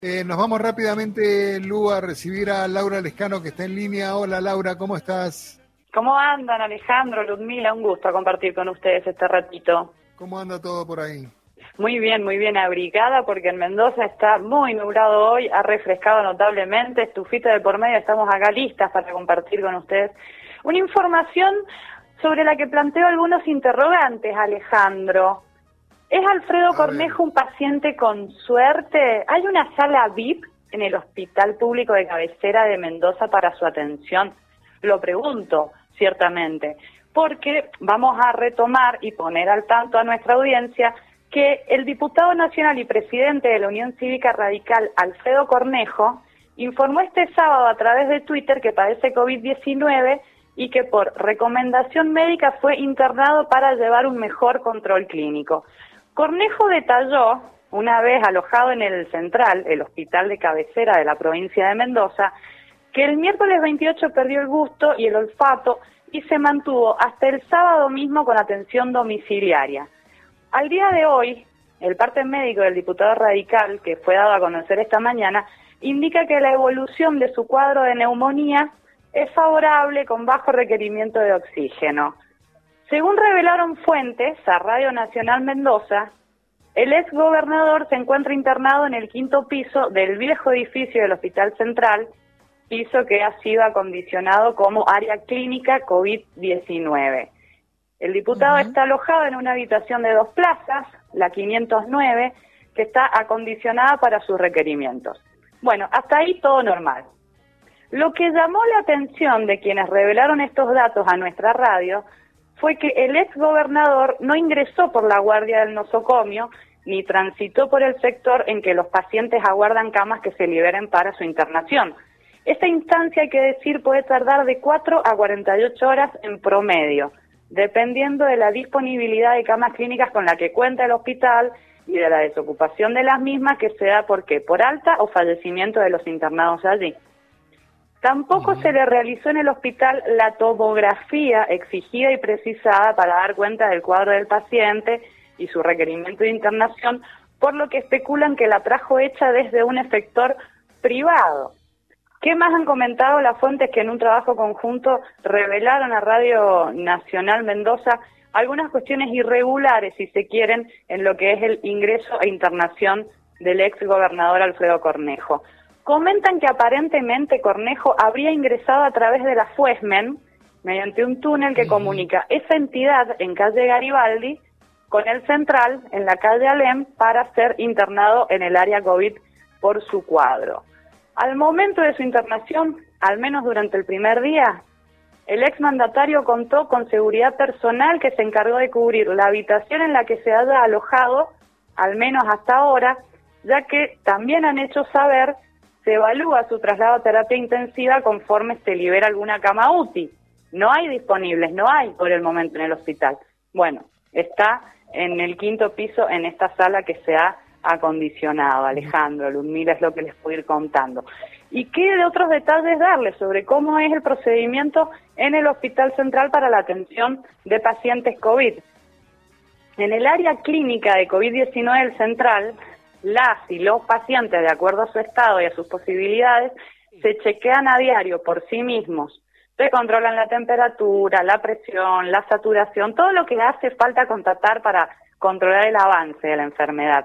Nos vamos rápidamente, Lu, a recibir a Laura Lescano, que está en línea. Hola, Laura, ¿cómo estás? ¿Cómo andan, Alejandro, Ludmila? Un gusto compartir con ustedes este ratito. ¿Cómo anda todo por ahí? Muy bien abrigada, porque en Mendoza está muy nublado hoy, ha refrescado notablemente, estufita de por medio, estamos acá listas para compartir con ustedes una información sobre la que planteo algunos interrogantes, Alejandro. ¿Es Alfredo Cornejo un paciente con suerte? ¿Hay una sala VIP en el Hospital Público de Cabecera de Mendoza para su atención? Lo pregunto, ciertamente, porque vamos a retomar y poner al tanto a nuestra audiencia que el diputado nacional y presidente de la Unión Cívica Radical, Alfredo Cornejo, informó este sábado a través de Twitter que padece COVID-19 y que por recomendación médica fue internado para llevar un mejor control clínico. Cornejo detalló, una vez alojado en el Central, el hospital de cabecera de la provincia de Mendoza, que el miércoles 28 perdió el gusto y el olfato y se mantuvo hasta el sábado mismo con atención domiciliaria. Al día de hoy, el parte médico del diputado radical, que fue dado a conocer esta mañana, indica que la evolución de su cuadro de neumonía es favorable con bajo requerimiento de oxígeno. Según revelaron fuentes a Radio Nacional Mendoza, el ex gobernador se encuentra internado en el 5º piso del viejo edificio del Hospital Central, piso que ha sido acondicionado como área clínica COVID-19. El diputado está alojado en una habitación de 2 plazas, la 509, que está acondicionada para sus requerimientos. Bueno, hasta ahí todo normal. Lo que llamó la atención de quienes revelaron estos datos a nuestra radio fue que el ex gobernador no ingresó por la guardia del nosocomio ni transitó por el sector en que los pacientes aguardan camas que se liberen para su internación. Esta instancia, hay que decir, puede tardar de 4 a 48 horas en promedio, dependiendo de la disponibilidad de camas clínicas con la que cuenta el hospital y de la desocupación de las mismas, que se da ¿por qué? Por alta o fallecimiento de los internados allí. Tampoco se le realizó en el hospital la tomografía exigida y precisada para dar cuenta del cuadro del paciente y su requerimiento de internación, por lo que especulan que la trajo hecha desde un efector privado. ¿Qué más han comentado las fuentes que en un trabajo conjunto revelaron a Radio Nacional Mendoza algunas cuestiones irregulares, si se quieren, en lo que es el ingreso e internación del ex gobernador Alfredo Cornejo? Comentan que aparentemente Cornejo habría ingresado a través de la Fuesmen, mediante un túnel que comunica esa entidad en calle Garibaldi con el Central en la calle Alem para ser internado en el área COVID por su cuadro. Al momento de su internación, al menos durante el primer día, el exmandatario contó con seguridad personal que se encargó de cubrir la habitación en la que se haya alojado, al menos hasta ahora, ya que también han hecho saber se evalúa su traslado a terapia intensiva conforme se libera alguna cama UTI. No hay disponibles, no hay por el momento en el hospital. Bueno, está en el 5º piso en esta sala que se ha acondicionado, Alejandro, Ludmila, es lo que les puedo ir contando. ¿Y qué de otros detalles darles sobre cómo es el procedimiento en el Hospital Central para la atención de pacientes COVID? En el área clínica de COVID-19 del Central, las y los pacientes, de acuerdo a su estado y a sus posibilidades, se chequean a diario por sí mismos. Se controlan la temperatura, la presión, la saturación, todo lo que hace falta constatar para controlar el avance de la enfermedad.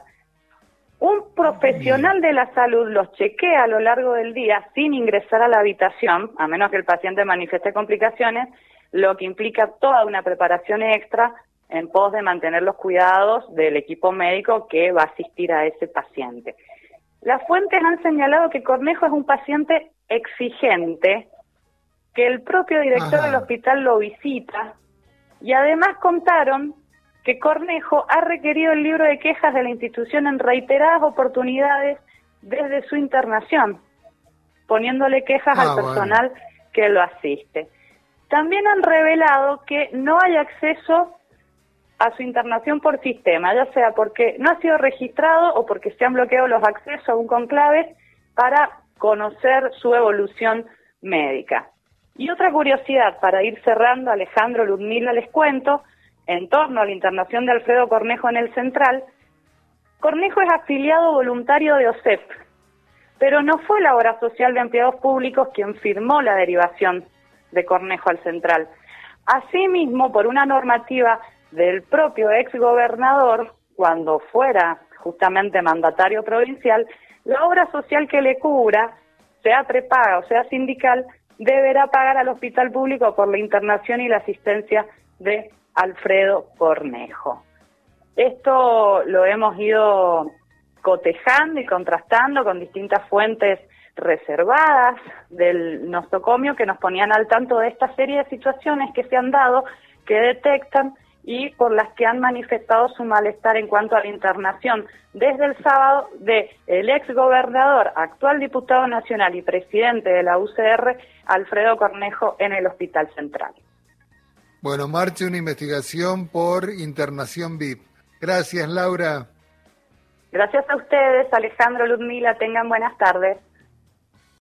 Un profesional de la salud los chequea a lo largo del día sin ingresar a la habitación, a menos que el paciente manifieste complicaciones, lo que implica toda una preparación extra en pos de mantener los cuidados del equipo médico que va a asistir a ese paciente. Las fuentes han señalado que Cornejo es un paciente exigente, que el propio director del hospital lo visita, y además contaron que Cornejo ha requerido el libro de quejas de la institución en reiteradas oportunidades desde su internación, poniéndole quejas al personal que lo asiste. También han revelado que no hay acceso a su internación por sistema, ya sea porque no ha sido registrado o porque se han bloqueado los accesos a un conclave para conocer su evolución médica. Y otra curiosidad, para ir cerrando, Alejandro, Ludmila, les cuento, en torno a la internación de Alfredo Cornejo en el Central, Cornejo es afiliado voluntario de OSEP, pero no fue la obra social de empleados públicos quien firmó la derivación de Cornejo al Central. Asimismo, por una normativa del propio exgobernador, cuando fuera justamente mandatario provincial, la obra social que le cubra, sea prepaga o sea sindical, deberá pagar al hospital público por la internación y la asistencia de Alfredo Cornejo. Esto lo hemos ido cotejando y contrastando con distintas fuentes reservadas del nosocomio que nos ponían al tanto de esta serie de situaciones que se han dado, que detectan y por las que han manifestado su malestar en cuanto a la internación desde el sábado de el exgobernador, actual diputado nacional y presidente de la UCR, Alfredo Cornejo, en el Hospital Central. Bueno, marcha una investigación por internación VIP. Gracias, Laura. Gracias a ustedes, Alejandro, Ludmila, tengan buenas tardes.